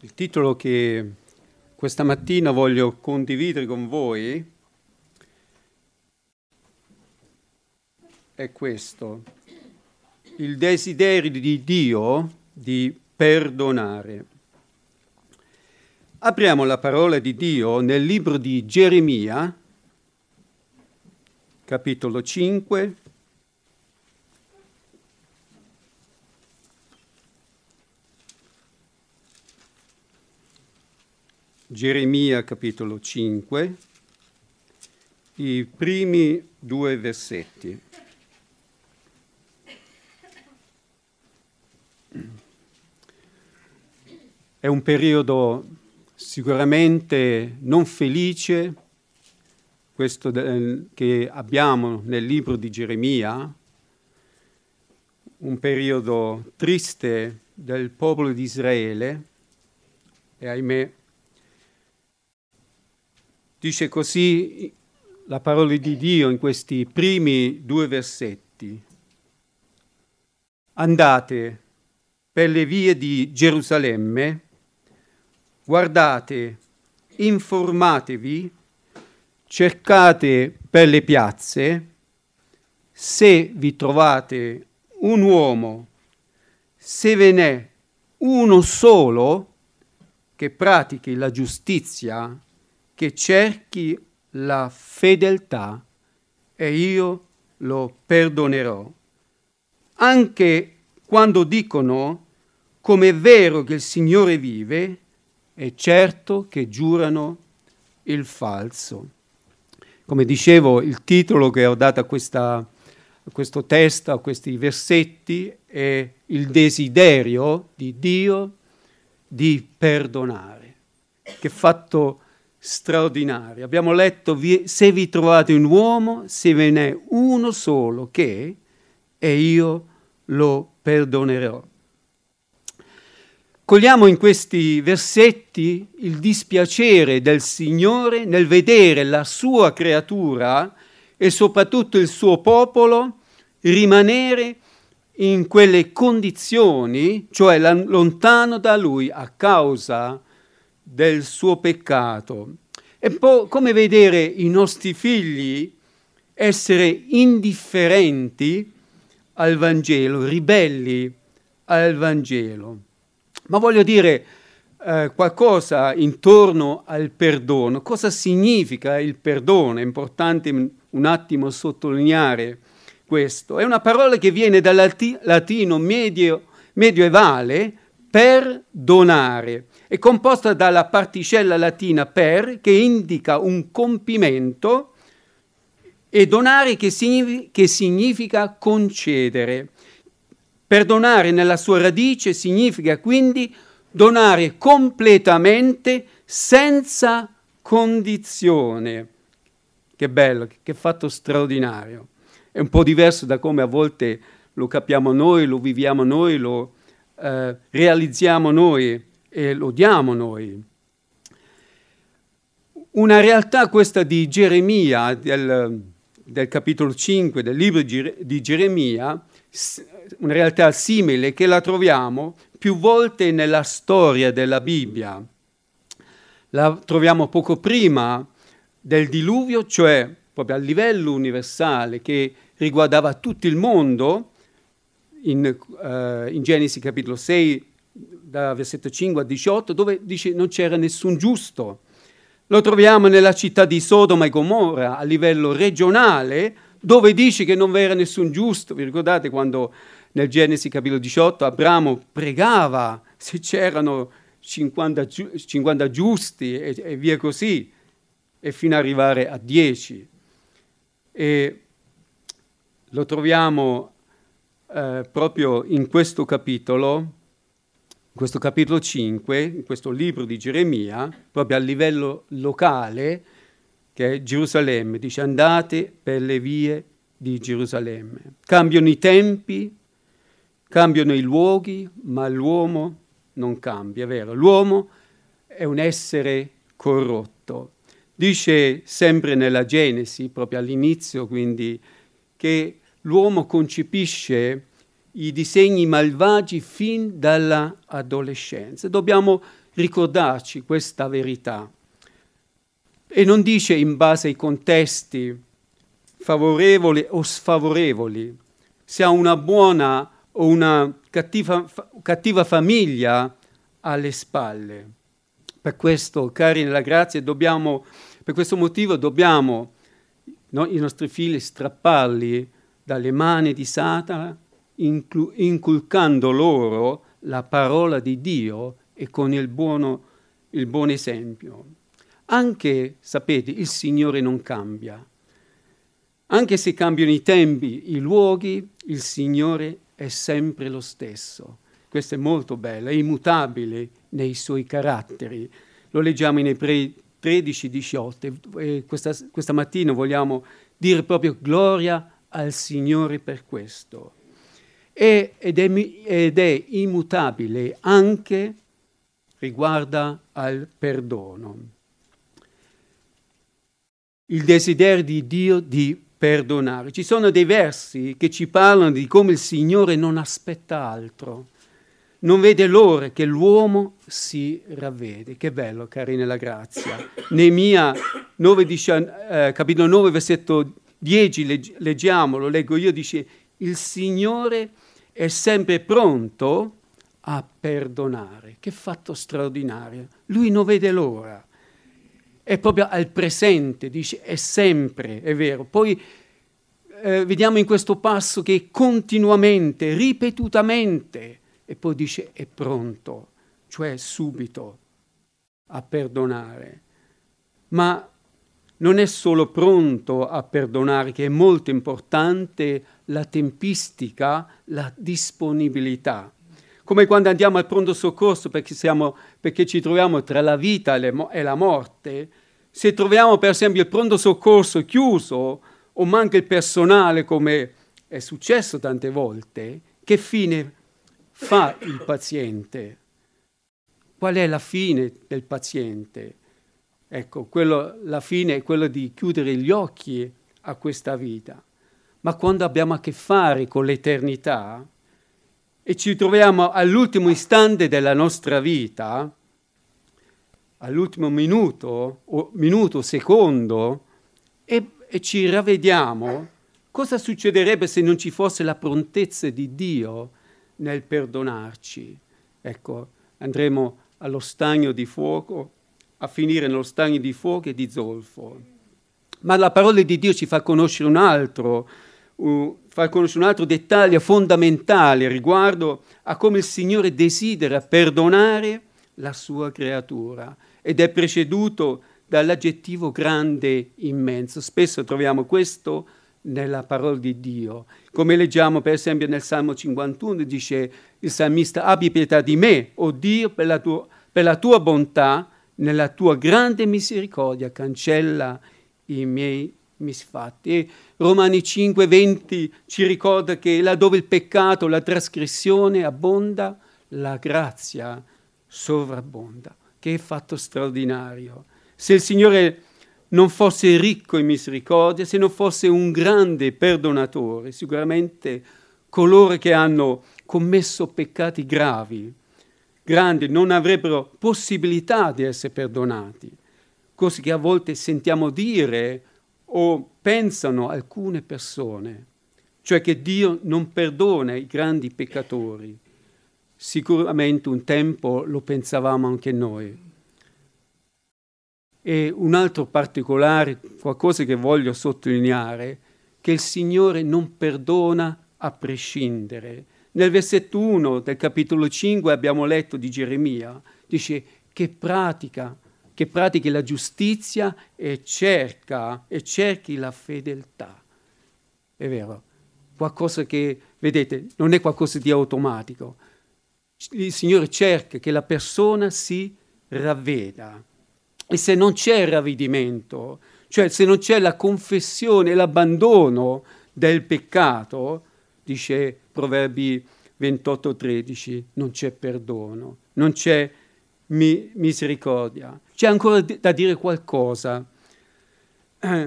Il titolo che questa mattina voglio condividere con voi è questo: il desiderio di Dio di perdonare. Apriamo la parola di Dio nel libro di Geremia, capitolo 5. Geremia capitolo 5, i primi 2 versetti. È un periodo sicuramente non felice, questo che abbiamo nel libro di Geremia, un periodo triste del popolo di Israele, e ahimè, dice così la parola di Dio in questi primi 2 versetti. Andate per le vie di Gerusalemme, guardate, informatevi, cercate per le piazze, se vi trovate un uomo, se ve n'è uno solo che pratichi la giustizia, che cerchi la fedeltà, e io lo perdonerò. Anche quando dicono, come è vero che il Signore vive, è certo che giurano il falso. Come dicevo, il titolo che ho dato a questo testo, a questi versetti, è il desiderio di Dio di perdonare. Che fatto straordinario. Abbiamo letto, se vi trovate un uomo, se ve n'è uno solo che, e io lo perdonerò. Cogliamo in questi versetti il dispiacere del Signore nel vedere la sua creatura e soprattutto il suo popolo rimanere in quelle condizioni, cioè lontano da Lui a causa del suo peccato. E poi come vedere i nostri figli essere indifferenti al Vangelo, ribelli al Vangelo. Ma voglio dire qualcosa intorno al perdono. Cosa significa il perdono? È importante un attimo sottolineare questo. È una parola che viene dal latino medioevale, per donare. È composta dalla particella latina per, che indica un compimento, e donare che significa concedere. Perdonare nella sua radice significa quindi donare completamente senza condizione. Che bello, che fatto straordinario. È un po' diverso da come a volte lo capiamo noi, lo viviamo noi, lo realizziamo noi e lo diamo noi. Una realtà questa di Geremia, del capitolo 5 del libro di Geremia, una realtà simile che la troviamo più volte nella storia della Bibbia. La troviamo poco prima del diluvio, cioè proprio a livello universale, che riguardava tutto il mondo, in Genesi capitolo 6, da versetto 5 a 18, dove dice non c'era nessun giusto. Lo troviamo nella città di Sodoma e Gomorra a livello regionale, dove dice che non era nessun giusto. Vi ricordate quando nel Genesi capitolo 18 Abramo pregava se c'erano 50 giusti e via così, e fino ad arrivare a 10. E lo troviamo proprio in questo capitolo 5, in questo libro di Geremia, proprio a livello locale, che è Gerusalemme. Dice: andate per le vie di Gerusalemme. Cambiano i tempi, cambiano i luoghi, ma l'uomo non cambia, è vero? L'uomo è un essere corrotto. Dice sempre nella Genesi, proprio all'inizio, quindi, che l'uomo concepisce i disegni malvagi fin dall'adolescenza. Dobbiamo ricordarci questa verità. E non dice in base ai contesti favorevoli o sfavorevoli, se ha una buona o una cattiva famiglia alle spalle. Per questo, cari nella grazia, per questo motivo dobbiamo i nostri figli strapparli dalle mani di Satana, inculcando loro la parola di Dio e con il buon esempio. Anche, sapete, il Signore non cambia. Anche se cambiano i tempi, i luoghi, il Signore è sempre lo stesso. Questo è molto bello, è immutabile nei suoi caratteri. Lo leggiamo in Ebrei 13-18 e questa mattina vogliamo dire proprio gloria al Signore per questo. Ed è immutabile anche riguardo al perdono. Il desiderio di Dio di perdonare. Ci sono dei versi che ci parlano di come il Signore non aspetta altro, non vede l'ora che l'uomo si ravvede. Che bello, cari nella grazia. Neemia capitolo 9, versetto 10, leggiamo, lo leggo io, dice: il Signore è sempre pronto a perdonare. Che fatto straordinario. Lui non vede l'ora. È proprio al presente, dice, è sempre, è vero. Poi vediamo in questo passo che continuamente, ripetutamente, e poi dice è pronto, cioè subito a perdonare. Ma non è solo pronto a perdonare, che è molto importante la tempistica, la disponibilità. Come quando andiamo al pronto soccorso perché ci troviamo tra la vita e la morte. Se troviamo per esempio il pronto soccorso chiuso o manca il personale, come è successo tante volte, che fine fa il paziente? Qual è la fine del paziente? Ecco, la fine è quella di chiudere gli occhi a questa vita. Ma quando abbiamo a che fare con l'eternità e ci troviamo all'ultimo istante della nostra vita, all'ultimo minuto, secondo, e ci ravvediamo, cosa succederebbe se non ci fosse la prontezza di Dio nel perdonarci? Ecco, andremo allo stagno di fuoco, a finire nello stagno di fuoco e di zolfo. Ma la parola di Dio ci fa conoscere un altro dettaglio fondamentale riguardo a come il Signore desidera perdonare la sua creatura, ed è preceduto dall'aggettivo grande, immenso. Spesso troviamo questo nella parola di Dio. Come leggiamo per esempio nel Salmo 51, dice il salmista: abbi pietà di me, o Dio, per la tua bontà, nella tua grande misericordia, cancella i miei misfatti. E Romani 5:20 ci ricorda che laddove il peccato, la trasgressione abbonda, la grazia sovrabbonda. Che fatto straordinario! Se il Signore non fosse ricco in misericordia, se non fosse un grande perdonatore, sicuramente coloro che hanno commesso peccati grandi, non avrebbero possibilità di essere perdonati. Cose che a volte sentiamo dire o pensano alcune persone, cioè che Dio non perdona i grandi peccatori. Sicuramente un tempo lo pensavamo anche noi. E un altro particolare, qualcosa che voglio sottolineare, che il Signore non perdona a prescindere. Nel versetto 1 del capitolo 5 abbiamo letto di Geremia, dice che pratichi la giustizia e cerchi la fedeltà. È vero, qualcosa che, vedete, non è qualcosa di automatico. Il Signore cerca che la persona si ravveda. E se non c'è il ravvedimento, cioè se non c'è la confessione e l'abbandono del peccato, dice Proverbi 28:13, non c'è perdono, non c'è misericordia. C'è ancora da dire qualcosa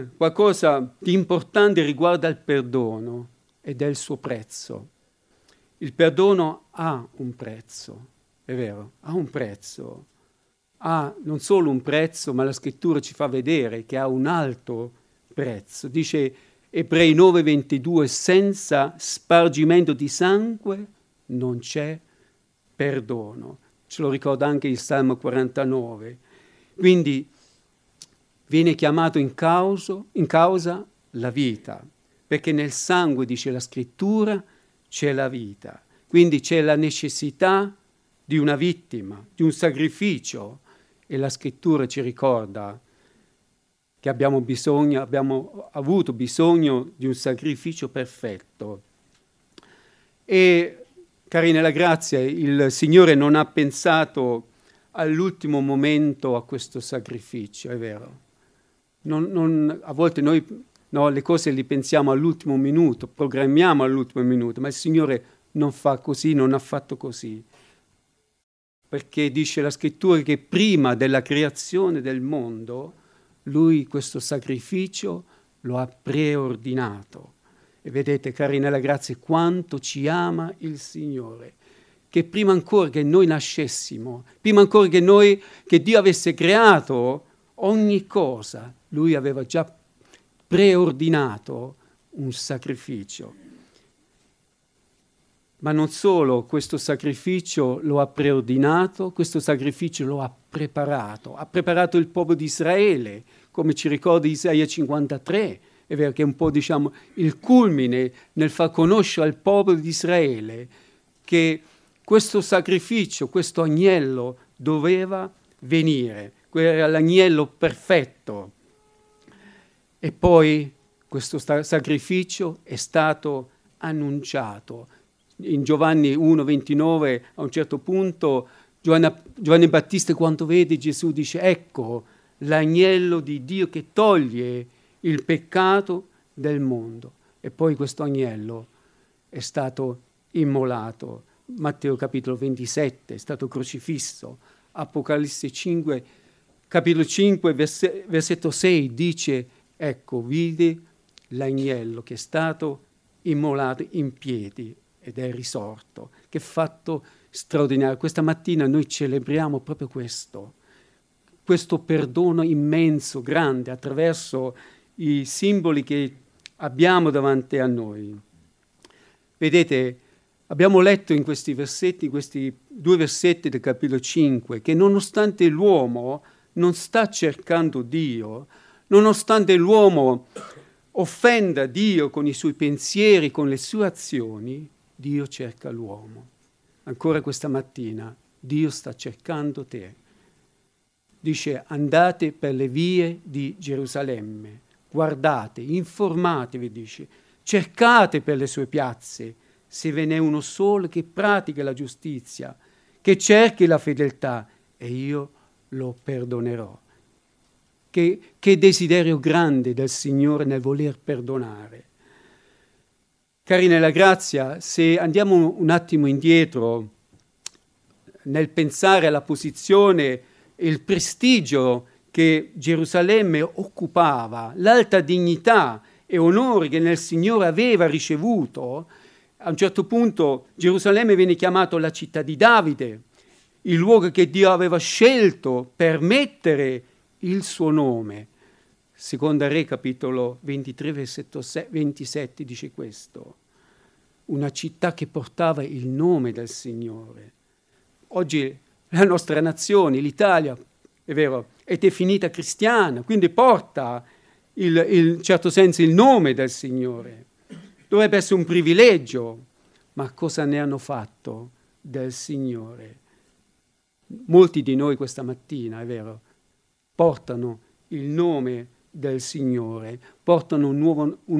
di importante riguardo al perdono ed è il suo prezzo. Il perdono ha un prezzo, è vero, ha un prezzo. Ha non solo un prezzo, ma la scrittura ci fa vedere che ha un alto prezzo. Dice Ebrei 9:22, senza spargimento di sangue non c'è perdono. Ce lo ricorda anche il Salmo 49. Quindi viene chiamato in causa la vita, perché nel sangue, dice la scrittura, c'è la vita. Quindi c'è la necessità di una vittima, di un sacrificio, e la scrittura ci ricorda che abbiamo avuto bisogno di un sacrificio perfetto. E, cari nella grazia, il Signore non ha pensato all'ultimo momento a questo sacrificio, è vero. A volte noi le cose le pensiamo all'ultimo minuto, programmiamo all'ultimo minuto, ma il Signore non fa così, non ha fatto così. Perché dice la scrittura che prima della creazione del mondo, Lui questo sacrificio lo ha preordinato. E vedete, cari nella grazia, quanto ci ama il Signore, che prima ancora che noi nascessimo, prima ancora che Dio avesse creato ogni cosa, Lui aveva già preordinato un sacrificio. Ma non solo, questo sacrificio lo ha preordinato, questo sacrificio lo ha preparato il popolo di Israele, come ci ricorda Isaia 53, è vero che è un po' il culmine nel far conoscere al popolo di Israele che questo sacrificio, questo agnello doveva venire, era l'agnello perfetto. E poi questo sacrificio è stato annunciato. In Giovanni 1,29 a un certo punto Giovanni Battista, quando vede Gesù, dice: ecco l'agnello di Dio che toglie il peccato del mondo. E poi questo agnello è stato immolato. Matteo capitolo 27 è stato crocifisso. Apocalisse 5, capitolo 5, versetto 6 dice: ecco, vide l'agnello che è stato immolato in piedi ed è risorto. Che fatto straordinario. Questa mattina noi celebriamo proprio questo perdono immenso, grande, attraverso i simboli che abbiamo davanti a noi. Vedete, abbiamo letto in questi versetti, questi 2 versetti del capitolo 5, che nonostante l'uomo non sta cercando Dio, nonostante l'uomo offenda Dio con i suoi pensieri, con le sue azioni, Dio cerca l'uomo. Ancora questa mattina Dio sta cercando te. Dice: andate per le vie di Gerusalemme, guardate, informatevi, dice, cercate per le sue piazze, se ve n'è uno solo che pratica la giustizia, che cerchi la fedeltà, e io lo perdonerò. Che desiderio grande del Signore nel voler perdonare. Cari nella grazia, se andiamo un attimo indietro nel pensare alla posizione e il prestigio che Gerusalemme occupava, l'alta dignità e onore che nel Signore aveva ricevuto, a un certo punto Gerusalemme viene chiamato la città di Davide, il luogo che Dio aveva scelto per mettere il suo nome. Seconda Re, capitolo 23, versetto 27, dice questo. Una città che portava il nome del Signore. Oggi la nostra nazione, l'Italia, è vero, è definita cristiana, quindi porta in certo senso il nome del Signore. Dovrebbe essere un privilegio, ma cosa ne hanno fatto del Signore? Molti di noi questa mattina, è vero, portano il nome del Signore, portano un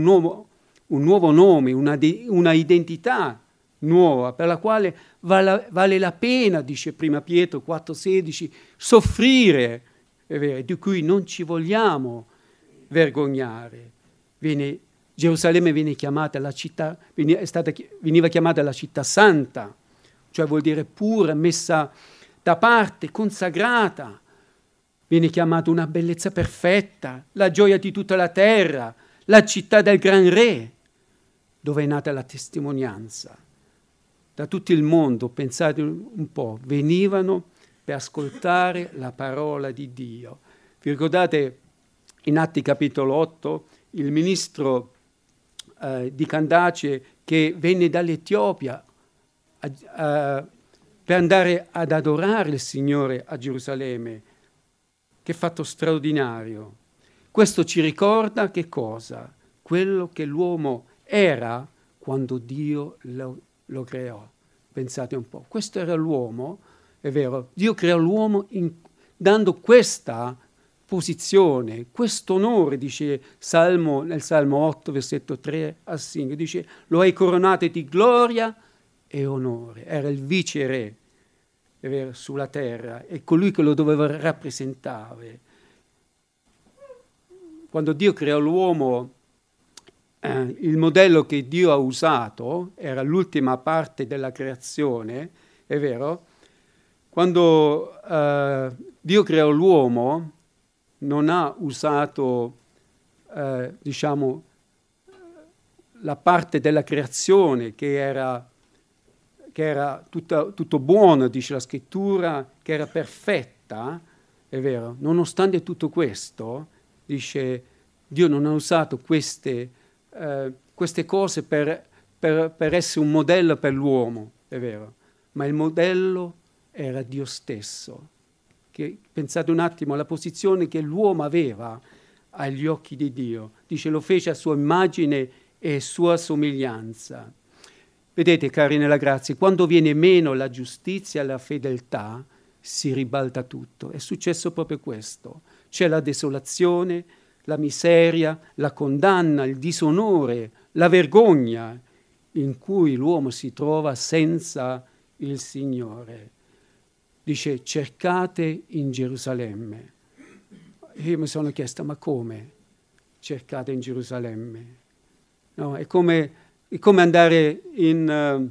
nuovo nome, una identità nuova, per la quale vale la pena, dice prima Pietro 4,16, soffrire, è vero, di cui non ci vogliamo vergognare. Gerusalemme viene chiamata la città, veniva chiamata la città santa, cioè vuol dire pura, messa da parte, consacrata. Viene chiamata una bellezza perfetta, la gioia di tutta la terra, la città del gran re, dove è nata la testimonianza. da tutto il mondo, pensate un po', venivano per ascoltare la parola di Dio. Vi ricordate in Atti capitolo 8 il ministro di Candace che venne dall'Etiopia per andare ad adorare il Signore a Gerusalemme? Che fatto straordinario. Questo ci ricorda che cosa? Quello che l'uomo era quando Dio lo creò. Pensate un po', questo era l'uomo, è vero, Dio creò l'uomo dando questa posizione, questo onore, dice nel Salmo 8, versetto 3 al 5, dice, lo hai coronato di gloria e onore, era il viceré, è vero, sulla terra, e colui che lo doveva rappresentare. Quando Dio creò l'uomo, il modello che Dio ha usato era l'ultima parte della creazione, è vero? Quando Dio creò l'uomo, non ha usato, diciamo, la parte della creazione che era tutto buono, dice la scrittura, che era perfetta, è vero? Nonostante tutto questo, dice, Dio non ha usato queste cose per essere un modello per l'uomo, è vero? Ma il modello era Dio stesso. Pensate un attimo alla posizione che l'uomo aveva agli occhi di Dio. Dice, lo fece a sua immagine e sua somiglianza. Vedete, cari nella grazia, quando viene meno la giustizia e la fedeltà, si ribalta tutto. È successo proprio questo. C'è la desolazione, la miseria, la condanna, il disonore, la vergogna in cui l'uomo si trova senza il Signore. Dice, cercate in Gerusalemme. Io mi sono chiesto, ma come cercate in Gerusalemme? No, è come andare in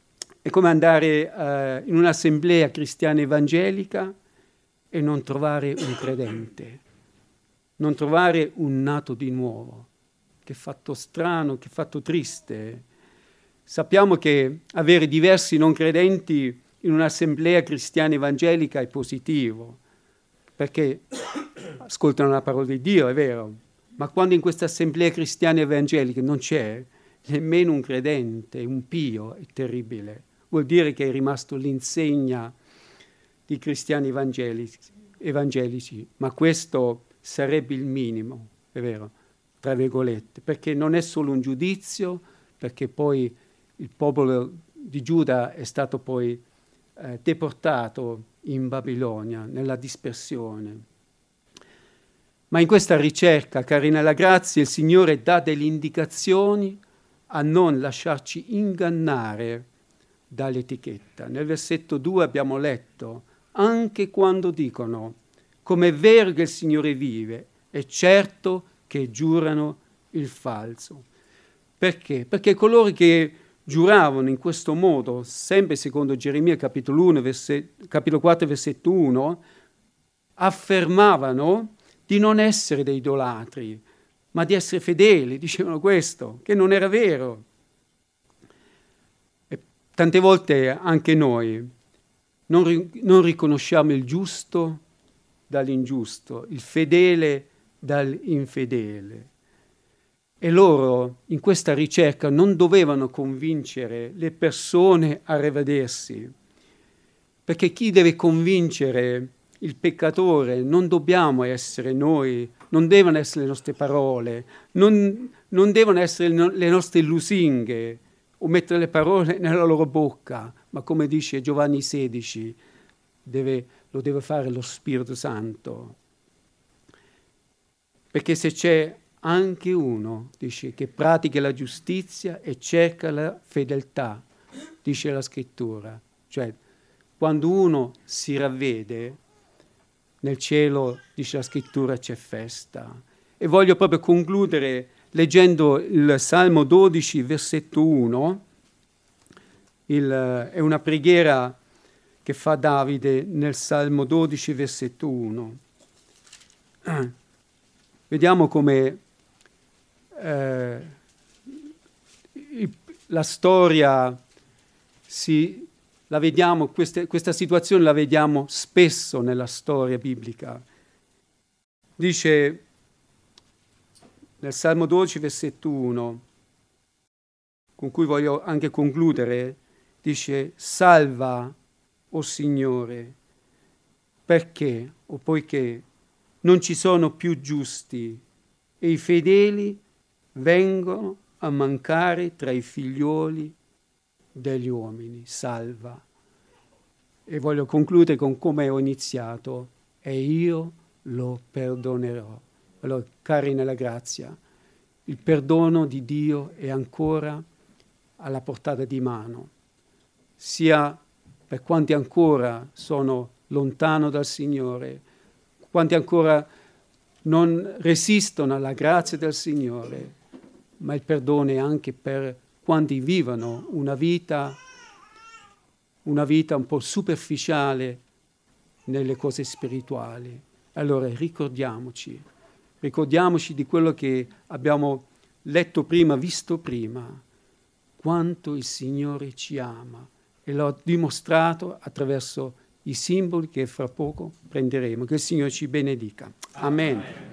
un'assemblea cristiana evangelica e non trovare un credente, non trovare un nato di nuovo. Che fatto strano, che fatto triste. Sappiamo che avere diversi non credenti in un'assemblea cristiana evangelica è positivo, perché ascoltano la parola di Dio, è vero, ma quando in questa assemblea cristiana evangelica non c'è nemmeno un credente, un pio, è terribile. Vuol dire che è rimasto l'insegna di cristiani evangelici, ma questo sarebbe il minimo, è vero, tra virgolette, perché non è solo un giudizio, perché poi il popolo di Giuda è stato poi deportato in Babilonia, nella dispersione. Ma in questa ricerca, cari nella grazia, il Signore dà delle indicazioni a non lasciarci ingannare dall'etichetta. Nel versetto 2 abbiamo letto, anche quando dicono, come è vero che il Signore vive, è certo che giurano il falso. Perché? Perché coloro che giuravano in questo modo, sempre secondo Geremia capitolo 4, versetto 1, affermavano di non essere dei idolatri, ma di essere fedeli, dicevano questo, che non era vero. E tante volte anche noi non riconosciamo il giusto dall'ingiusto, il fedele dall'infedele. E loro in questa ricerca non dovevano convincere le persone a ravvedersi, perché chi deve convincere il peccatore non dobbiamo essere noi, non devono essere le nostre parole, non devono essere le nostre lusinghe o mettere le parole nella loro bocca, ma come dice Giovanni 16, lo deve fare lo Spirito Santo. Perché se c'è anche uno, dice, che pratica la giustizia e cerca la fedeltà, dice la Scrittura. Cioè, quando uno si ravvede, nel cielo, dice la Scrittura, c'è festa. E voglio proprio concludere leggendo il Salmo 12, versetto 1. È una preghiera che fa Davide nel Salmo 12, versetto 1. Vediamo come la storia la vediamo, questa situazione la vediamo spesso nella storia biblica. Dice nel Salmo 12, versetto 1, con cui voglio anche concludere, dice: salva, o Signore, perché o poiché non ci sono più giusti e i fedeli vengono a mancare tra i figlioli degli uomini. Salva. E voglio concludere con come ho iniziato: e io lo perdonerò. Allora, cari nella grazia, il perdono di Dio è ancora alla portata di mano, sia per quanti ancora sono lontano dal Signore, quanti ancora non resistono alla grazia del Signore, ma il perdono è anche per quanti vivono una vita un po' superficiale nelle cose spirituali. Allora ricordiamoci di quello che abbiamo letto prima, visto prima, quanto il Signore ci ama, e l'ho dimostrato attraverso i simboli che fra poco prenderemo. Che il Signore ci benedica. Amen.